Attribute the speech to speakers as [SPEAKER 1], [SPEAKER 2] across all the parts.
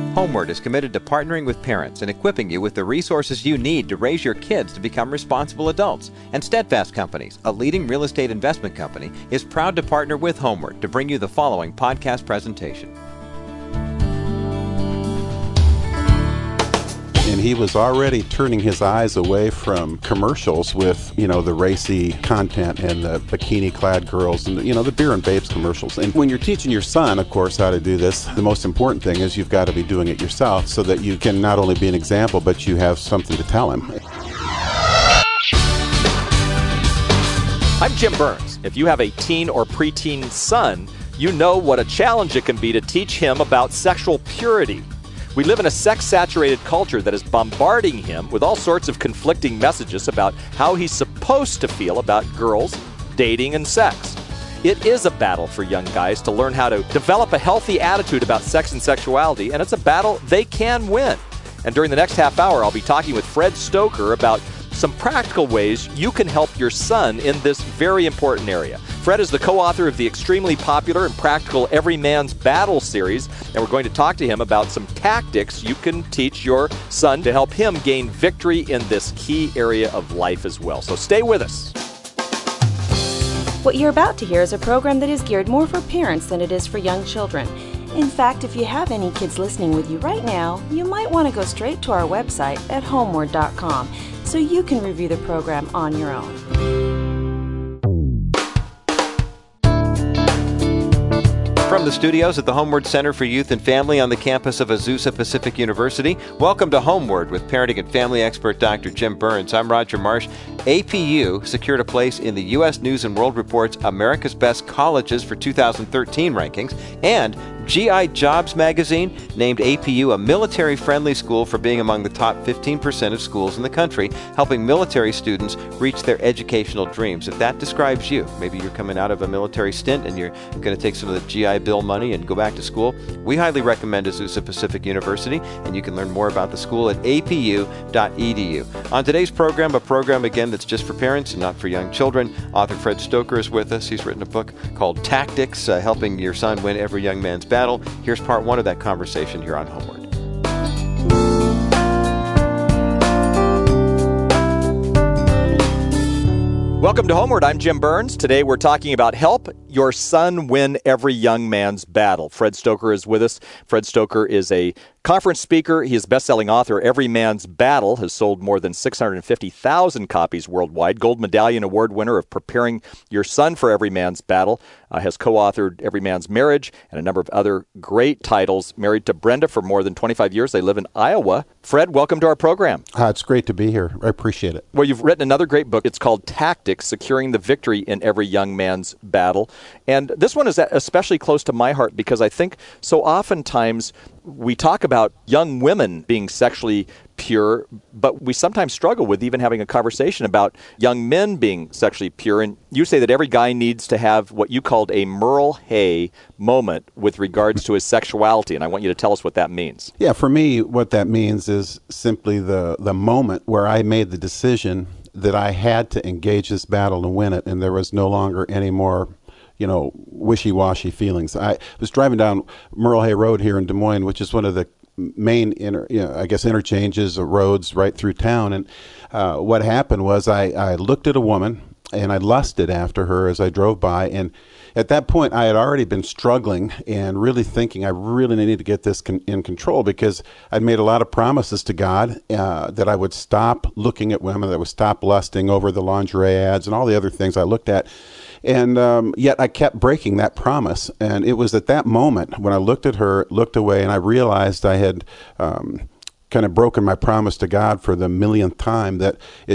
[SPEAKER 1] Homeward is committed to partnering with parents and equipping you with the resources you need to raise your kids to become responsible adults. And Steadfast Companies, a leading real estate investment company, is proud to partner with Homeward to bring you the following podcast presentation.
[SPEAKER 2] And he was already turning his eyes away from commercials with, the racy content and the bikini-clad girls and, the beer and babes commercials. And when you're teaching your son, of course, how to do this, the most important thing is you've got to be doing it yourself so that you can not only be an example, but you have something to tell him.
[SPEAKER 3] I'm Jim Burns. If you have a teen or preteen son, you know what a challenge it can be to teach him about sexual purity. We live in a sex-saturated culture that is bombarding him with all sorts of conflicting messages about how he's supposed to feel about girls, dating, and sex. It is a battle for young guys to learn how to develop a healthy attitude about sex and sexuality, and it's a battle they can win. And during the next half hour, I'll be talking with Fred Stoker about some practical ways you can help your son in this very important area. Fred is the co-author of the extremely popular and practical Every Man's Battle series, and we're going to talk to him about some tactics you can teach your son to help him gain victory in this key area of life as well. So stay with us.
[SPEAKER 4] What you're about to hear is a program that is geared more for parents than it is for young children. In fact, if you have any kids listening with you right now, you might want to go straight to our website at homeward.com so you can review the program on your own.
[SPEAKER 1] From the studios at the Homeward Center for Youth and Family on the campus of Azusa Pacific University, welcome to Homeward with parenting and family expert Dr. Jim Burns. I'm Roger Marsh. APU secured a place in the U.S. News & World Report's America's Best Colleges for 2013 rankings, and GI Jobs magazine named APU a military-friendly school for being among the top 15% of schools in the country, helping military students reach their educational dreams. If that describes you, maybe you're coming out of a military stint and you're going to take some of the GI Bill money and go back to school, we highly recommend Azusa Pacific University, and you can learn more about the school at apu.edu. On today's program, a program again that's just for parents and not for young children, author Fred Stoker is with us. He's written a book called Tactics, Helping Your Son Win Every Young Man's Battle. Here's part one of that conversation here on Homeward.
[SPEAKER 3] Welcome to Homeward. I'm Jim Burns. Today we're talking about help your son win every young man's battle. Fred Stoker is with us. Fred Stoker is a conference speaker. He is a best-selling author. Every Man's Battle has sold more than 650,000 copies worldwide. Gold Medallion Award winner of Preparing Your Son for Every Man's Battle. Has co-authored Every Man's Marriage and a number of other great titles. Married to Brenda for more than 25 years. They live in Iowa. Fred, welcome to our program.
[SPEAKER 2] It's great to be here. I appreciate it.
[SPEAKER 3] Well, you've written another great book. It's called Tactics, Securing the Victory in Every Young Man's Battle. And this one is especially close to my heart because I think so oftentimes we talk about young women being sexually pure, but we sometimes struggle with even having a conversation about young men being sexually pure. And you say that every guy needs to have what you called a Merle Hay moment with regards to his sexuality. And I want you to tell us what that means.
[SPEAKER 2] Yeah, for me, what that means is simply the moment where I made the decision that I had to engage this battle and win it, and there was no longer any more wishy-washy feelings. I was driving down Merle Hay Road here in Des Moines, which is one of the main, interchanges or roads right through town. And what happened was I looked at a woman and I lusted after her as I drove by. And at that point, I had already been struggling and really thinking I really need to get this in control because I'd made a lot of promises to God that I would stop looking at women, that I would stop lusting over the lingerie ads and all the other things I looked at. And yet I kept breaking that promise. And it was at that moment when I looked at her, looked away, and I realized I had kind of broken my promise to God for the millionth time, that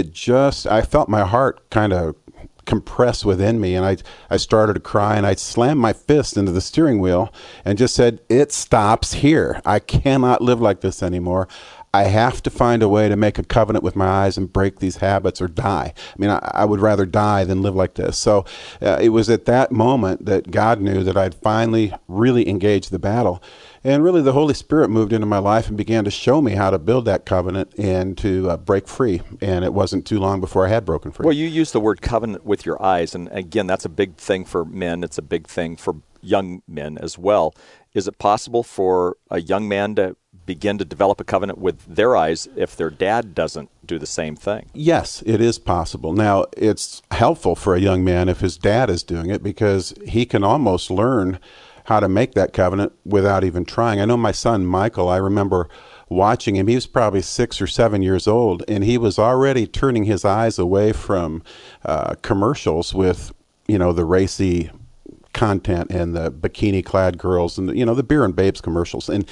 [SPEAKER 2] I felt my heart kind of compress within me, and I started to cry, and I slammed my fist into the steering wheel and just said, it stops here. I cannot live like this anymore. I have to find a way to make a covenant with my eyes and break these habits or die. I mean, I would rather die than live like this. So it was at that moment that God knew that I'd finally really engaged the battle. And really the Holy Spirit moved into my life and began to show me how to build that covenant and to break free. And it wasn't too long before I had broken free.
[SPEAKER 3] Well, you used the word covenant with your eyes. And again, that's a big thing for men. It's a big thing for young men as well. Is it possible for a young man to begin to develop a covenant with their eyes if their dad doesn't do the same thing.
[SPEAKER 2] Yes, it is possible. Now, it's helpful for a young man if his dad is doing it because he can almost learn how to make that covenant without even trying. I know my son, Michael, I remember watching him. He was probably 6 or 7 years old, and he was already turning his eyes away from commercials with, the racy content and the bikini-clad girls and, the Beer and Babes commercials. And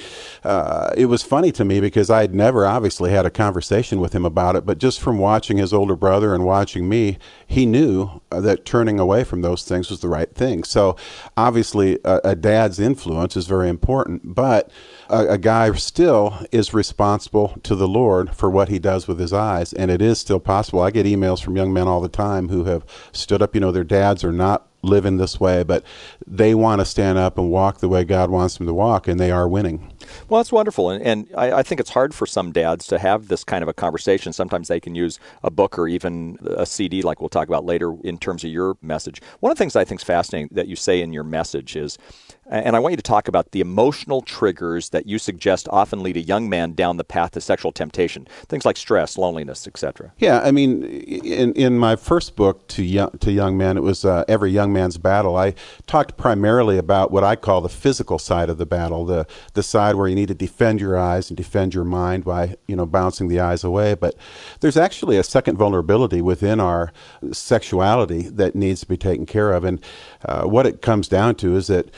[SPEAKER 2] it was funny to me because I had never obviously had a conversation with him about it, but just from watching his older brother and watching me, he knew that turning away from those things was the right thing. So obviously a dad's influence is very important, but a guy still is responsible to the Lord for what he does with his eyes, and it is still possible. I get emails from young men all the time who have stood up, their dads are not living this way, but they want to stand up and walk the way God wants them to walk, and they are winning.
[SPEAKER 3] Well, that's wonderful, and I think it's hard for some dads to have this kind of a conversation. Sometimes they can use a book or even a CD, like we'll talk about later in terms of your message. One of the things I think is fascinating that you say in your message is, and I want you to talk about the emotional triggers that you suggest often lead a young man down the path to sexual temptation, things like stress, loneliness, etc.
[SPEAKER 2] Yeah, I mean, in my first book to young men, it was Every Young Man's Battle. I talked primarily about what I call the physical side of the battle, the side where you need to defend your eyes and defend your mind by, bouncing the eyes away. But there's actually a second vulnerability within our sexuality that needs to be taken care of. And what it comes down to is that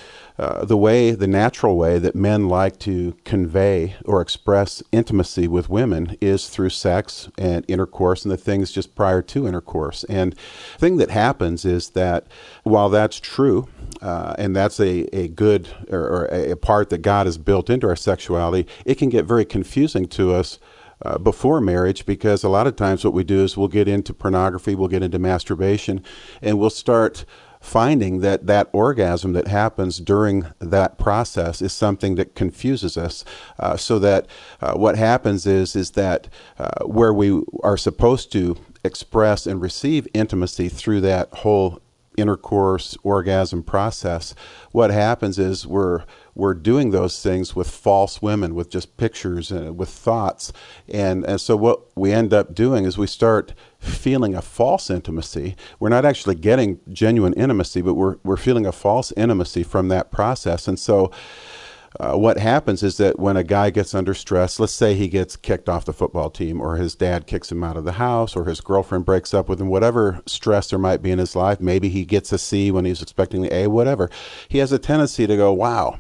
[SPEAKER 2] the natural way that men like to convey or express intimacy with women is through sex and intercourse and the things just prior to intercourse. And the thing that happens is that while that's true, and that's a good or a part that God has built into our sexuality, it can get very confusing to us before marriage, because a lot of times what we do is we'll get into pornography, we'll get into masturbation, and we'll start finding that orgasm that happens during that process is something that confuses us, so that what happens is that where we are supposed to express and receive intimacy through that whole intercourse orgasm process, what happens is we're doing those things with false women, with just pictures and with thoughts, and so what we end up doing is we start feeling a false intimacy. We're not actually getting genuine intimacy, but we're feeling a false intimacy from that process. And so what happens is that when a guy gets under stress, let's say he gets kicked off the football team, or his dad kicks him out of the house, or his girlfriend breaks up with him, whatever stress there might be in his life, maybe he gets a C when he's expecting the A, whatever, he has a tendency to go, wow,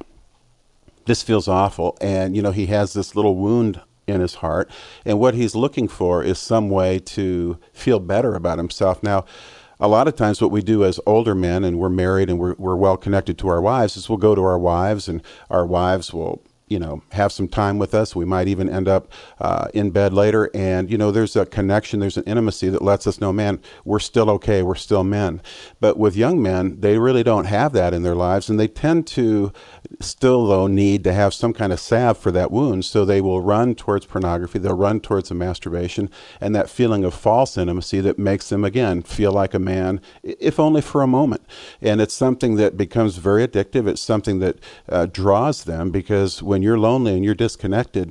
[SPEAKER 2] this feels awful. And, he has this little wound in his heart, and what he's looking for is some way to feel better about himself. Now, a lot of times what we do as older men, and we're married and we're well connected to our wives, is we'll go to our wives, and our wives will have some time with us. We might even end up in bed later, and there's a connection, there's an intimacy that lets us know, man, we're still okay, we're still men. But with young men, they really don't have that in their lives, and they tend to still, though, need to have some kind of salve for that wound, so they will run towards pornography, they'll run towards the masturbation, and that feeling of false intimacy that makes them, again, feel like a man, if only for a moment. And it's something that becomes very addictive. It's something that draws them, because when you're lonely and you're disconnected,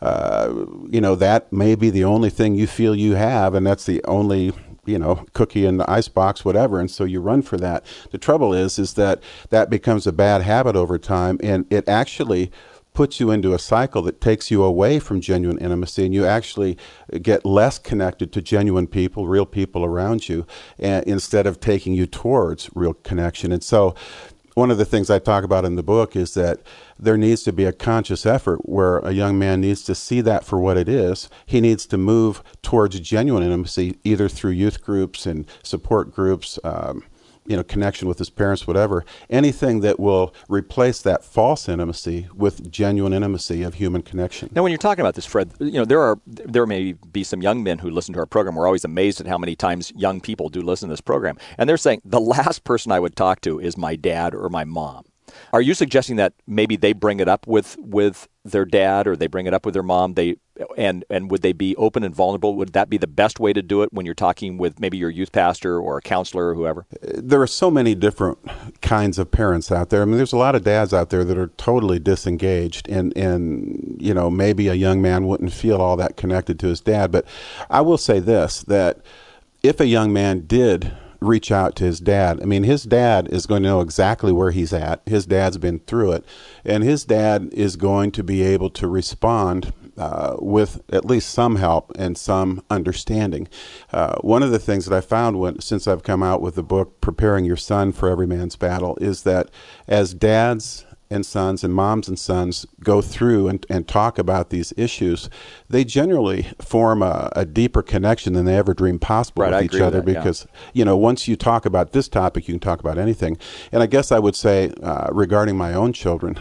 [SPEAKER 2] that may be the only thing you feel you have, and that's the only cookie in the icebox, whatever, and so you run for that. The trouble is that becomes a bad habit over time, and it actually puts you into a cycle that takes you away from genuine intimacy, and you actually get less connected to genuine people, real people around you, instead of taking you towards real connection. And so one of the things I talk about in the book is that there needs to be a conscious effort where a young man needs to see that for what it is. He needs to move towards genuine intimacy, either through youth groups and support groups, connection with his parents, whatever. Anything that will replace that false intimacy with genuine intimacy of human connection.
[SPEAKER 3] Now, when you're talking about this, Fred, there may be some young men who listen to our program. We're always amazed at how many times young people do listen to this program. And they're saying, the last person I would talk to is my dad or my mom. Are you suggesting that maybe they bring it up with their dad, or they bring it up with their mom? They And would they be open and vulnerable? Would that be the best way to do it when you're talking with maybe your youth pastor or a counselor or whoever?
[SPEAKER 2] There are so many different kinds of parents out there. I mean, there's a lot of dads out there that are totally disengaged, and maybe a young man wouldn't feel all that connected to his dad. But I will say this, that if a young man did reach out to his dad, I mean, his dad is going to know exactly where he's at. His dad's been through it, and his dad is going to be able to respond with at least some help and some understanding. One of the things that I found since I've come out with the book, Preparing Your Son for Every Man's Battle, is that as dads and sons and moms and sons go through and talk about these issues, they generally form a deeper connection than they ever dreamed possible with each other, because once you talk about this topic, you can talk about anything. And I guess I would say regarding my own children,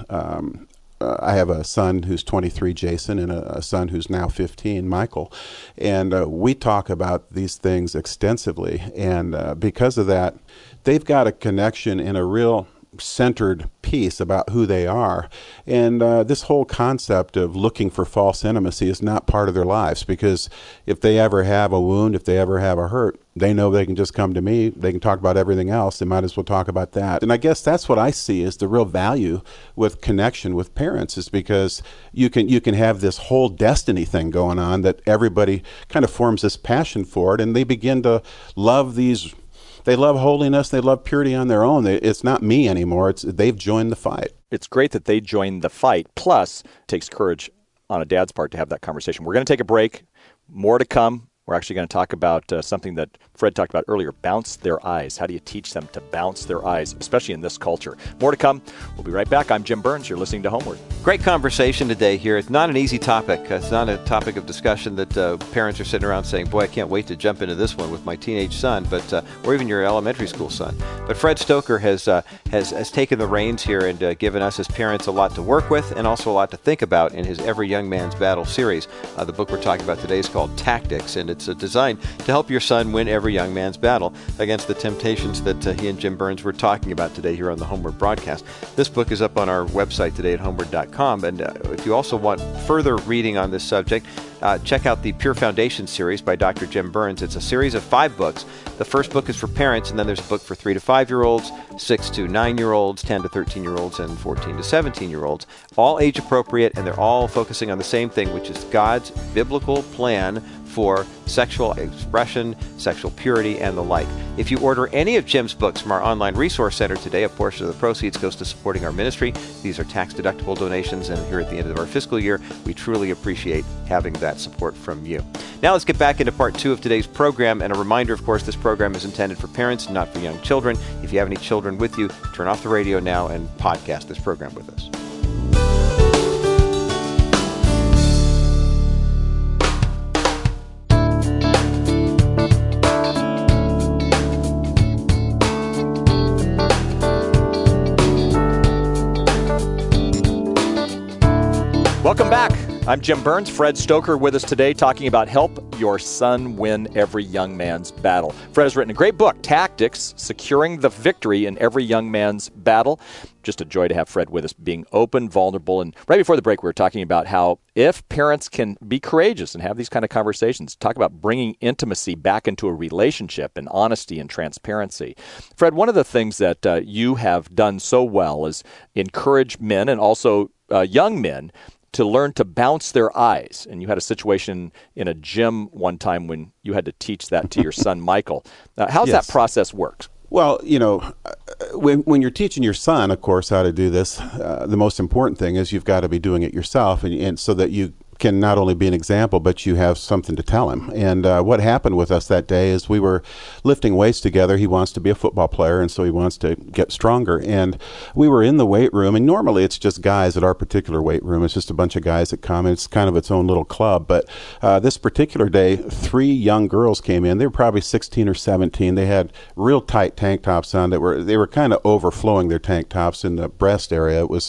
[SPEAKER 2] I have a son who's 23, Jason, and a son who's now 15, Michael. And we talk about these things extensively. And because of that, they've got a connection in a real centered piece about who they are. And this whole concept of looking for false intimacy is not part of their lives, because if they ever have a wound, if they ever have a hurt, they know they can just come to me. They can talk about everything else. They might as well talk about that. And I guess that's what I see as the real value with connection with parents, is because you can have this whole destiny thing going on that everybody kind of forms this passion for it, and they begin to love these. They love holiness. They love purity on their own. It's not me anymore. They've joined the fight.
[SPEAKER 3] It's great that they joined the fight. Plus, it takes courage on a dad's part to have that conversation. We're going to take a break. More to come. We're actually going to talk about something that Fred talked about earlier, bounce their eyes. How do you teach them to bounce their eyes, especially in this culture? More to come. We'll be right back. I'm Jim Burns. You're listening to Homeward.
[SPEAKER 1] Great conversation today here. It's not an easy topic. It's not a topic of discussion that parents are sitting around saying, boy, I can't wait to jump into this one with my teenage son, or even your elementary school son. But Fred Stoker has taken the reins here and given us as parents a lot to work with and also a lot to think about in his Every Young Man's Battle series. The book we're talking about today is called Tactics, and it's designed to help your son win every young man's battle against the temptations that he and Jim Burns were talking about today here on the Homeward broadcast. This book is up on our website today at homeward.com, and if you also want further reading on this subject, check out the Pure Foundation series by Dr. Jim Burns. It's a series of 5 books. The first book is for parents, and then there's a book for 3 to 5-year-olds, 6 to 9-year-olds, 10 to 13-year-olds, and 14 to 17-year-olds. All age appropriate, and they're all focusing on the same thing, which is God's biblical plan for sexual expression, sexual purity, and the like. If you order any of Jim's books from our online resource center today, a portion of the proceeds goes to supporting our ministry. These are tax-deductible donations, and here at the end of our fiscal year, we truly appreciate having that support from you. Now let's get back into part 2 of today's program, and a reminder, of course, this program is intended for parents, not for young children. If you have any children with you, turn off the radio now and podcast this program with us.
[SPEAKER 3] Welcome back. I'm Jim Burns. Fred Stoker with us today talking about Help Your Son Win Every Young Man's Battle. Fred has written a great book, Tactics, Securing the Victory in Every Young Man's Battle. Just a joy to have Fred with us, being open, vulnerable. And right before the break, we were talking about how if parents can be courageous and have these kind of conversations, talk about bringing intimacy back into a relationship and honesty and transparency. Fred, one of the things that you have done so well is encourage men and also young men to learn to bounce their eyes. And you had a situation in a gym one time when you had to teach that to your son, Michael. How's that process work?
[SPEAKER 2] Well, when you're teaching your son, of course, how to do this, the most important thing is you've got to be doing it yourself, and so that you can not only be an example, but you have something to tell him. And what happened with us that day is we were lifting weights together. He wants to be a football player, and so he wants to get stronger. And we were in the weight room, and normally it's just guys at our particular weight room. It's just a bunch of guys that come, and it's kind of its own little club. But this particular day, 3 young girls came in. They were probably 16 or 17. They had real tight tank tops on. They were kind of overflowing their tank tops in the breast area. It was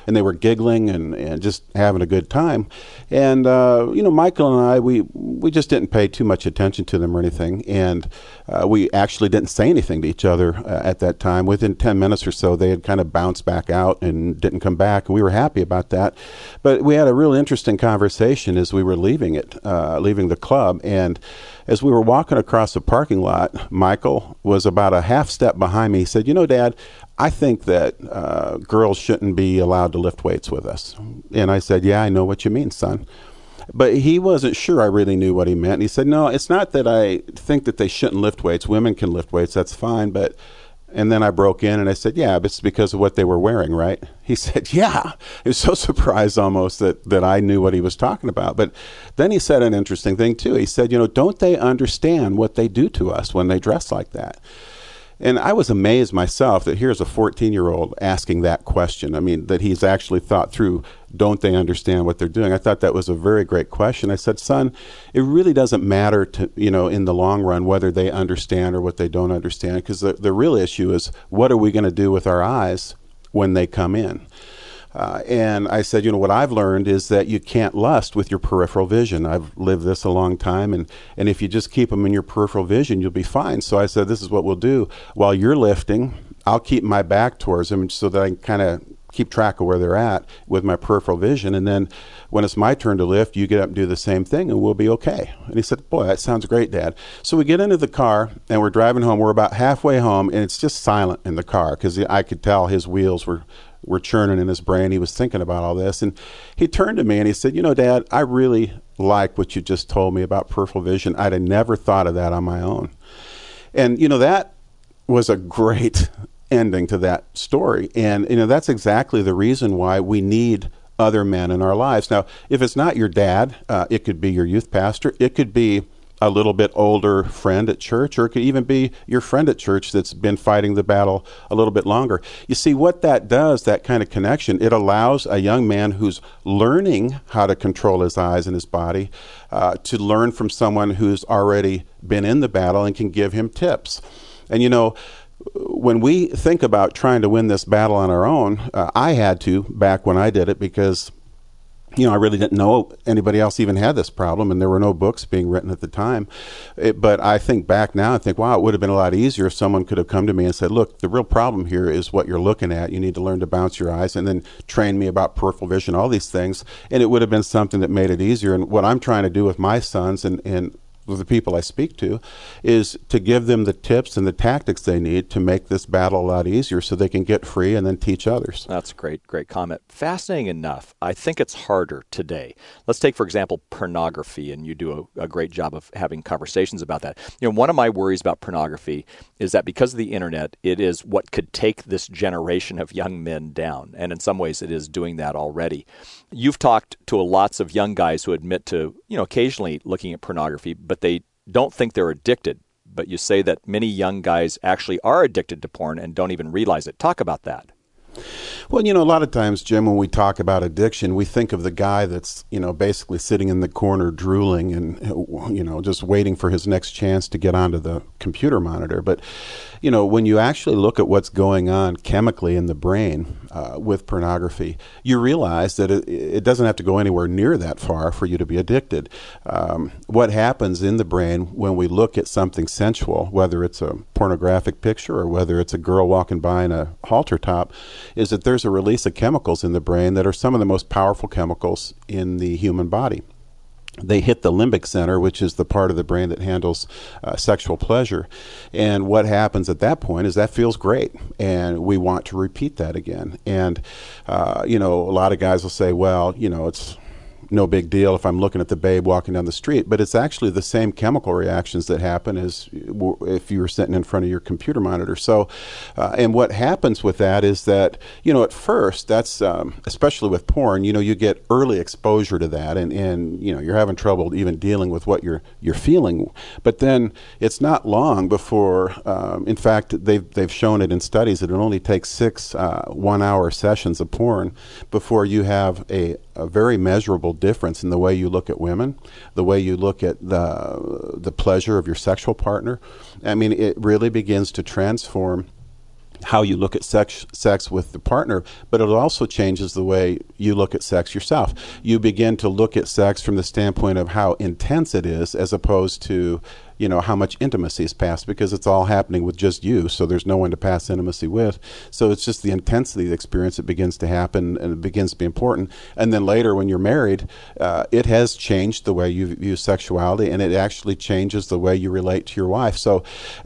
[SPEAKER 2] and they were giggling and just having a good time. And Michael and I, we just didn't pay too much attention to them or anything, and we actually didn't say anything to each other at that time. Within 10 minutes or so, they had kind of bounced back out and didn't come back, and we were happy about that. But we had a real interesting conversation as we were leaving the club, and as we were walking across the parking lot, Michael was about a half step behind me. He said, Dad, I think that girls shouldn't be allowed to lift weights with us. And I said, yeah, I know what you mean, son. But he wasn't sure I really knew what he meant. And he said, no, it's not that I think that they shouldn't lift weights. Women can lift weights, that's fine. And then I broke in and I said, yeah, but it's because of what they were wearing, right? He said, yeah. He was so surprised almost that I knew what he was talking about. But then he said an interesting thing too. He said, don't they understand what they do to us when they dress like that? And I was amazed myself that here's a 14-year-old asking that question. I mean, that he's actually thought through, don't they understand what they're doing? I thought that was a very great question. I said, son, it really doesn't matter to, in the long run whether they understand or what they don't understand, because the real issue is what are we going to do with our eyes when they come in? And I said, what I've learned is that you can't lust with your peripheral vision. I've lived this a long time, and if you just keep them in your peripheral vision, you'll be fine. So I said, this is what we'll do. While you're lifting, I'll keep my back towards them so that I can kind of keep track of where they're at with my peripheral vision. And then when it's my turn to lift, you get up and do the same thing, and we'll be okay. And he said, boy, that sounds great, Dad. So we get into the car, and we're driving home. We're about halfway home, and it's just silent in the car because I could tell his wheels were churning in his brain. He was thinking about all this. And he turned to me and he said, Dad, I really like what you just told me about peripheral vision. I'd have never thought of that on my own. And, that was a great ending to that story. And, that's exactly the reason why we need other men in our lives. Now, if it's not your dad, it could be your youth pastor. It could be a little bit older friend at church, or it could even be your friend at church that's been fighting the battle a little bit longer. You see, what that does, that kind of connection, it allows a young man who's learning how to control his eyes and his body to learn from someone who's already been in the battle and can give him tips. And when we think about trying to win this battle on our own, I had to back when I did it because I really didn't know anybody else even had this problem, and there were no books being written at the time. But I think back now and think, wow, it would have been a lot easier if someone could have come to me and said, look, the real problem here is what you're looking at. You need to learn to bounce your eyes, and then train me about peripheral vision, all these things. And it would have been something that made it easier. And what I'm trying to do with my sons and with the people I speak to is to give them the tips and the tactics they need to make this battle a lot easier so they can get free and then teach others.
[SPEAKER 3] That's a great comment. Fascinating enough, I think it's harder today. Let's take, for example, pornography, and you do a great job of having conversations about that. One of my worries about pornography is that because of the internet, it is what could take this generation of young men down, and in some ways it is doing that already. You've talked to lots of young guys who admit to, occasionally looking at pornography, but they don't think they're addicted. But you say that many young guys actually are addicted to porn and don't even realize it. Talk about that.
[SPEAKER 2] Well, a lot of times, Jim, when we talk about addiction, we think of the guy that's, basically sitting in the corner drooling and, just waiting for his next chance to get onto the computer monitor. But, when you actually look at what's going on chemically in the brain with pornography, you realize that it doesn't have to go anywhere near that far for you to be addicted. What happens in the brain when we look at something sensual, whether it's a pornographic picture or whether it's a girl walking by in a halter top, is that there's a release of chemicals in the brain that are some of the most powerful chemicals in the human body. They hit the limbic center, which is the part of the brain that handles sexual pleasure. And what happens at that point is that feels great, and we want to repeat that again. And, a lot of guys will say, well, it's no big deal if I'm looking at the babe walking down the street, but it's actually the same chemical reactions that happen as if you were sitting in front of your computer monitor. So, and what happens with that is that, at first, that's, especially with porn, you get early exposure to that, and you're having trouble even dealing with what you're feeling. But then it's not long before, in fact, they've shown it in studies that it only takes 6 one-hour sessions of porn before you have a very measurable difference in the way you look at women, the way you look at the pleasure of your sexual partner. I mean, it really begins to transform how you look at sex with the partner, but it also changes the way you look at sex yourself. You begin to look at sex from the standpoint of how intense it is, as opposed to, how much intimacy is passed, because it's all happening with just you, so there's no one to pass intimacy with. So it's just the intensity of the experience that begins to happen, and it begins to be important. And then later, when you're married, it has changed the way you view sexuality, and it actually changes the way you relate to your wife. So,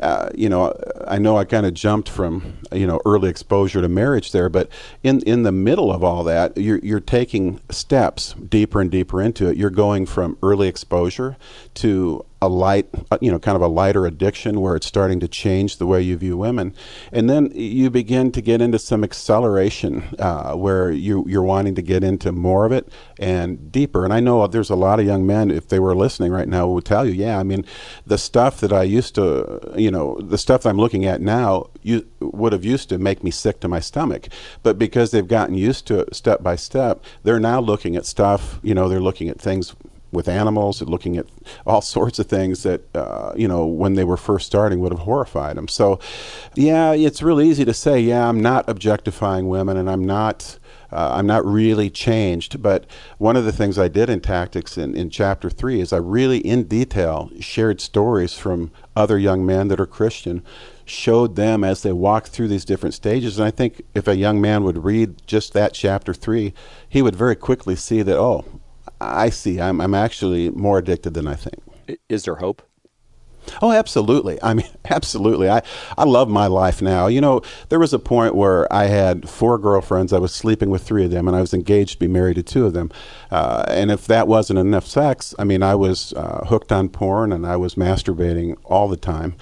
[SPEAKER 2] I know I kind of jumped from, early exposure to marriage there, but in the middle of all that, you're taking steps deeper and deeper into it. You're going from early exposure to a kind of a lighter addiction, where it's starting to change the way you view women. And then you begin to get into some acceleration, where you're wanting to get into more of it and deeper. And I know there's a lot of young men, if they were listening right now, would tell you, the stuff that I used to, the stuff I'm looking at now, would have used to make me sick to my stomach. But because they've gotten used to it step by step, they're now looking at stuff, they're looking at things with animals, looking at all sorts of things that, when they were first starting would have horrified them. So, it's really easy to say, I'm not objectifying women, and I'm not really changed. But one of the things I did in Tactics in Chapter 3 is I really, in detail, shared stories from other young men that are Christian, showed them as they walked through these different stages. And I think if a young man would read just that Chapter 3, he would very quickly see that, I see, I'm actually more addicted than I think.
[SPEAKER 3] Is there hope?
[SPEAKER 2] Oh, absolutely. Absolutely. I love my life now. There was a point where I had 4 girlfriends. I was sleeping with 3 of them, and I was engaged to be married to 2 of them. And if that wasn't enough sex, I was hooked on porn, and I was masturbating all the time.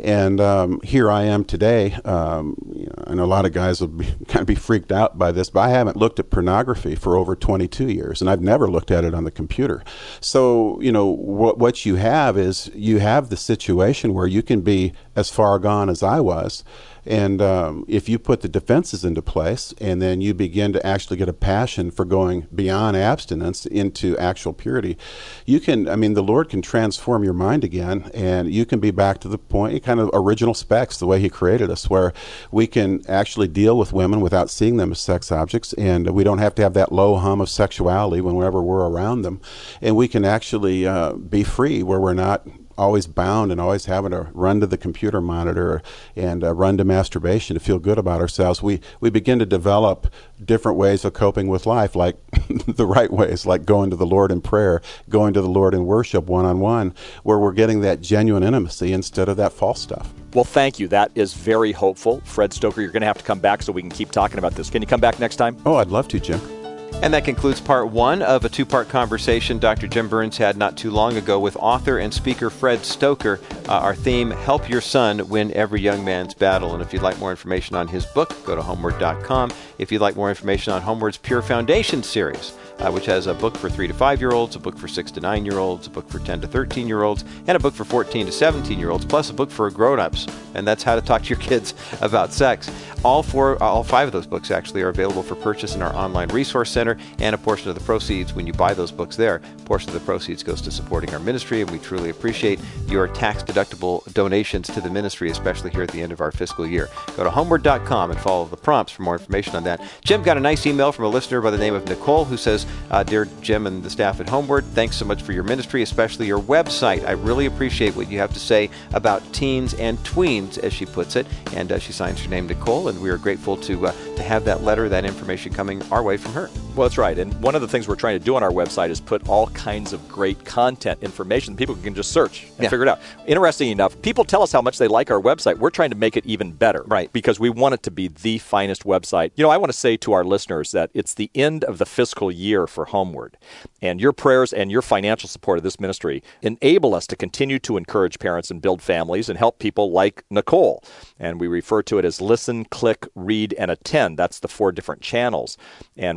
[SPEAKER 2] And here I am today. I know a lot of guys will kind of be freaked out by this, but I haven't looked at pornography for over 22 years, and I've never looked at it on the computer. So, what you have is you have the situation where you can be as far gone as I was, and if you put the defenses into place, and then you begin to actually get a passion for going beyond abstinence into actual purity, you can, the Lord can transform your mind again, and you can be back to the point, kind of original specs, the way He created us, where we can actually deal with women without seeing them as sex objects, and we don't have to have that low hum of sexuality whenever we're around them, and we can actually be free, where we're not always bound and always having to run to the computer monitor and run to masturbation to feel good about ourselves. We begin to develop different ways of coping with life, like the right ways, like going to the Lord in prayer, going to the Lord in worship one-on-one, where we're getting that genuine intimacy instead of that false stuff.
[SPEAKER 3] Well, thank you. That is very hopeful. Fred Stoker, you're going to have to come back so we can keep talking about this. Can you come back next time?
[SPEAKER 2] Oh, I'd love to, Jim.
[SPEAKER 1] And that concludes part 1 of a 2-part conversation Dr. Jim Burns had not too long ago with author and speaker Fred Stoker. Our theme, Help Your Son Win Every Young Man's Battle. And if you'd like more information on his book, go to homeward.com. If you'd like more information on Homeward's Pure Foundation series, which has a book for 3 to 5-year-olds, a book for 6 to 9-year-olds, a book for 10 to 13-year-olds, and a book for 14 to 17-year-olds, plus a book for grown-ups. And that's how to talk to your kids about sex. All 5 of those books actually are available for purchase in our online resource center, and a portion of the proceeds, when you buy those books there, a portion of the proceeds goes to supporting our ministry, and we truly appreciate your tax-deductible donations to the ministry, especially here at the end of our fiscal year. Go to homeward.com and follow the prompts for more information on that. Jim got a nice email from a listener by the name of Nicole, who says, Dear Jim and the staff at Homeward, thanks so much for your ministry, especially your website. I really appreciate what you have to say about teens and tweens, as she puts it. And she signs her name Nicole, and we are grateful to have that letter, that information coming our way from her.
[SPEAKER 3] Well, that's right. And one of the things we're trying to do on our website is put all kinds of great content information. People can just search and figure it out. Interesting enough, people tell us how much they like our website. We're trying to make it even better.
[SPEAKER 1] Right.
[SPEAKER 3] Because we want it to be the finest website. I want to say to our listeners that it's the end of the fiscal year for Homeward. And your prayers and your financial support of this ministry enable us to continue to encourage parents and build families and help people like Nicole. And we refer to it as listen, click, read, and attend. That's the 4 different channels. And whether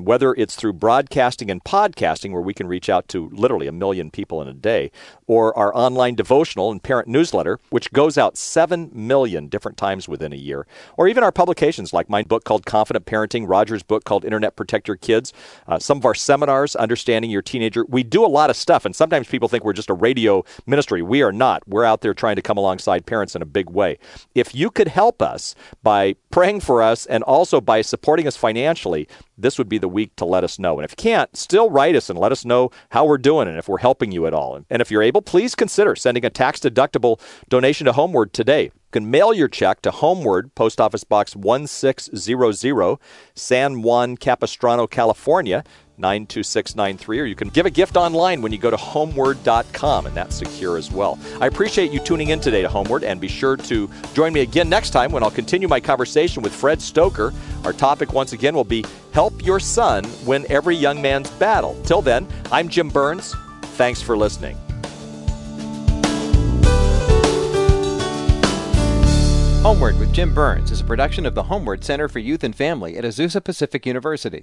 [SPEAKER 3] it's through broadcasting and podcasting, where we can reach out to literally 1 million people in a day, or our online devotional and parent newsletter, which goes out 7 million different times within a year, or even our publications like my book called Confident Parenting, Roger's book called Internet Protect Your Kids, some of our seminars, Understanding Your Teenager. We do a lot of stuff, and sometimes people think we're just a radio ministry. We are not. We're out there trying to come alongside parents in a big way. If you could help us by praying for us and also by supporting us financially, this would be the week to let us know. And if you can't, still write us and let us know how we're doing and if we're helping you at all. And if you're able, please consider sending a tax-deductible donation to Homeward today. You can mail your check to Homeward, Post Office Box 1600, San Juan Capistrano, California, 92693, or you can give a gift online when you go to homeward.com, and that's secure as well. I appreciate you tuning in today to Homeward, and be sure to join me again next time when I'll continue my conversation with Fred Stoker. Our topic once again will be Help Your Son Win Every Young Man's Battle. Till then, I'm Jim Burns. Thanks for listening.
[SPEAKER 1] Homeward with Jim Burns is a production of the Homeward Center for Youth and Family at Azusa Pacific University.